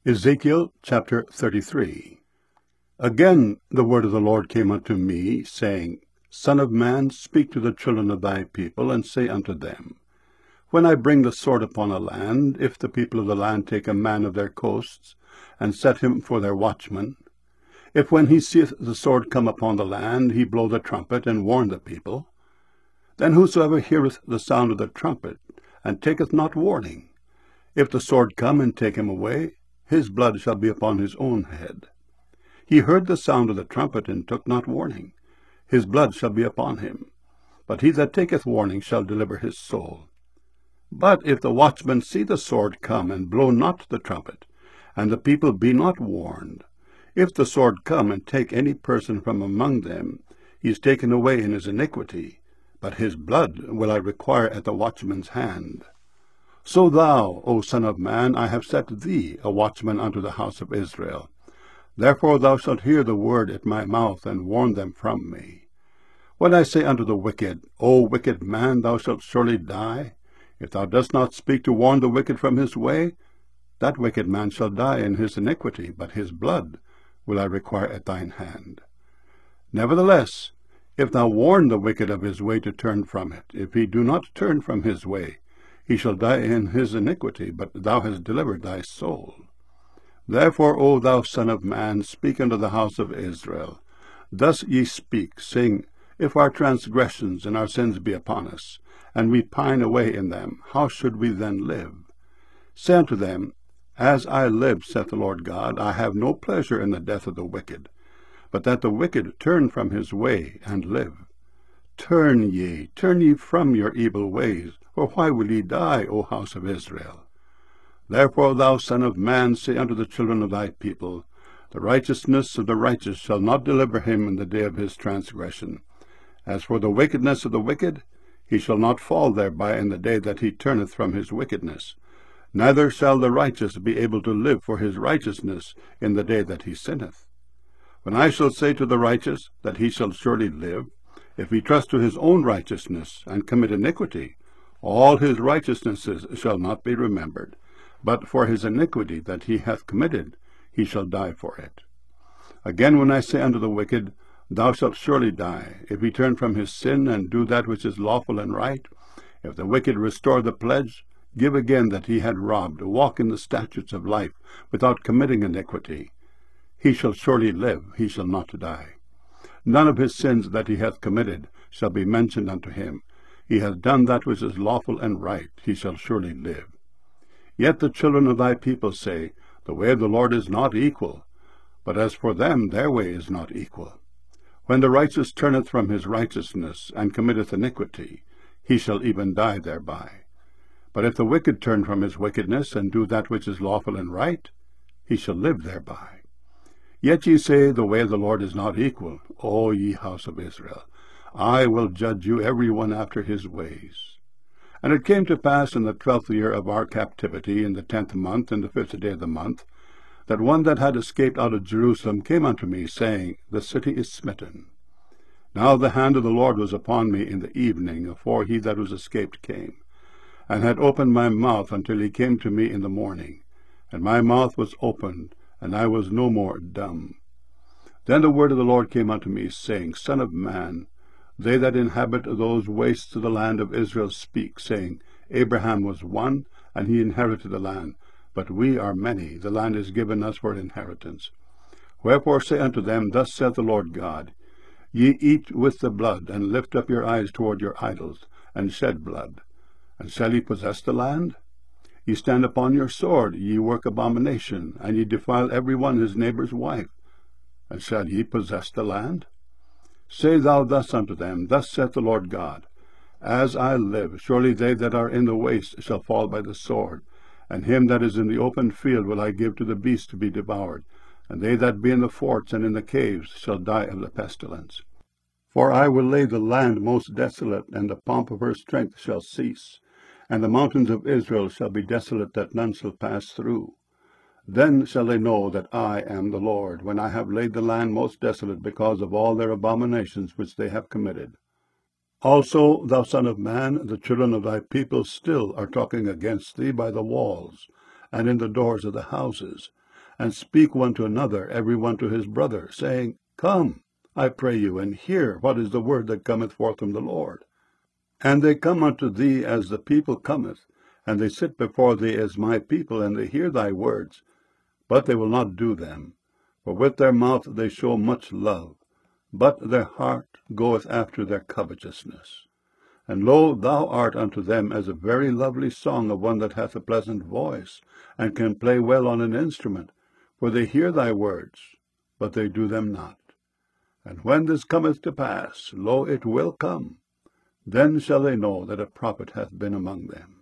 Ezekiel chapter 33. Again the word of the Lord came unto me, saying, Son of man, speak to the children of thy people, and say unto them, When I bring the sword upon a land, if the people of the land take a man of their coasts, and set him for their watchman, if when he seeth the sword come upon the land, he blow the trumpet, and warn the people, then whosoever heareth the sound of the trumpet, and taketh not warning, if the sword come and take him away, his blood shall be upon his own head. He heard the sound of the trumpet, and took not warning, his blood shall be upon him. But he that taketh warning shall deliver his soul. But if the watchman see the sword come, and blow not the trumpet, and the people be not warned, if the sword come and take any person from among them, he is taken away in his iniquity, but his blood will I require at the watchman's hand. So thou, O son of man, I have set thee a watchman unto the house of Israel. Therefore thou shalt hear the word at my mouth, and warn them from me. When I say unto the wicked, O wicked man, thou shalt surely die, if thou dost not speak to warn the wicked from his way, that wicked man shall die in his iniquity, but his blood will I require at thine hand. Nevertheless, if thou warn the wicked of his way to turn from it, if he do not turn from his way, he shall die in his iniquity, but thou hast delivered thy soul. Therefore, O thou son of man, speak unto the house of Israel. Thus ye speak, saying, If our transgressions and our sins be upon us, and we pine away in them, how should we then live? Say unto them, As I live, saith the Lord God, I have no pleasure in the death of the wicked, but that the wicked turn from his way, and live. Turn ye from your evil ways, for why will ye die, O house of Israel? Therefore, thou son of man, say unto the children of thy people, The righteousness of the righteous shall not deliver him in the day of his transgression. As for the wickedness of the wicked, he shall not fall thereby in the day that he turneth from his wickedness. Neither shall the righteous be able to live for his righteousness in the day that he sinneth. When I shall say to the righteous that he shall surely live, if he trust to his own righteousness, and commit iniquity, all his righteousnesses shall not be remembered, but for his iniquity that he hath committed, he shall die for it. Again, when I say unto the wicked, Thou shalt surely die, if he turn from his sin, and do that which is lawful and right, if the wicked restore the pledge, give again that he had robbed, walk in the statutes of life, without committing iniquity, he shall surely live, he shall not die. None of his sins that he hath committed shall be mentioned unto him. He hath done that which is lawful and right, he shall surely live. Yet the children of thy people say, The way of the Lord is not equal, but as for them, their way is not equal. When the righteous turneth from his righteousness, and committeth iniquity, he shall even die thereby. But if the wicked turn from his wickedness, and do that which is lawful and right, he shall live thereby. Yet ye say, The way of the Lord is not equal, O ye house of Israel. I will judge you every one after his ways. And it came to pass in the 12th year of our captivity, in the 10th month, in the 5th day of the month, that one that had escaped out of Jerusalem came unto me, saying, The city is smitten. Now the hand of the Lord was upon me in the evening, afore he that was escaped came, and had opened my mouth until he came to me in the morning. And my mouth was opened, and I was no more dumb. Then the word of the Lord came unto me, saying, Son of man, they that inhabit those wastes of the land of Israel speak, saying, Abraham was one, and he inherited the land, but we are many, the land is given us for an inheritance. Wherefore say unto them, Thus saith the Lord God, Ye eat with the blood, and lift up your eyes toward your idols, and shed blood. And shall ye possess the land? Ye stand upon your sword, ye work abomination, and ye defile every one his neighbour's wife. And shall ye possess the land? Say thou thus unto them, Thus saith the Lord God, As I live, surely they that are in the waste shall fall by the sword, and him that is in the open field will I give to the beasts to be devoured, and they that be in the forts and in the caves shall die of the pestilence. For I will lay the land most desolate, and the pomp of her strength shall cease, and the mountains of Israel shall be desolate, that none shall pass through. Then shall they know that I am the Lord, when I have laid the land most desolate, because of all their abominations which they have committed. Also, thou son of man, the children of thy people still are talking against thee by the walls, and in the doors of the houses, and speak one to another, every one to his brother, saying, Come, I pray you, and hear what is the word that cometh forth from the Lord. And they come unto thee as the people cometh, and they sit before thee as my people, and they hear thy words, but they will not do them. For with their mouth they show much love, but their heart goeth after their covetousness. And lo, thou art unto them as a very lovely song of one that hath a pleasant voice, and can play well on an instrument. For they hear thy words, but they do them not. And when this cometh to pass, lo, it will come, then shall they know that a prophet hath been among them.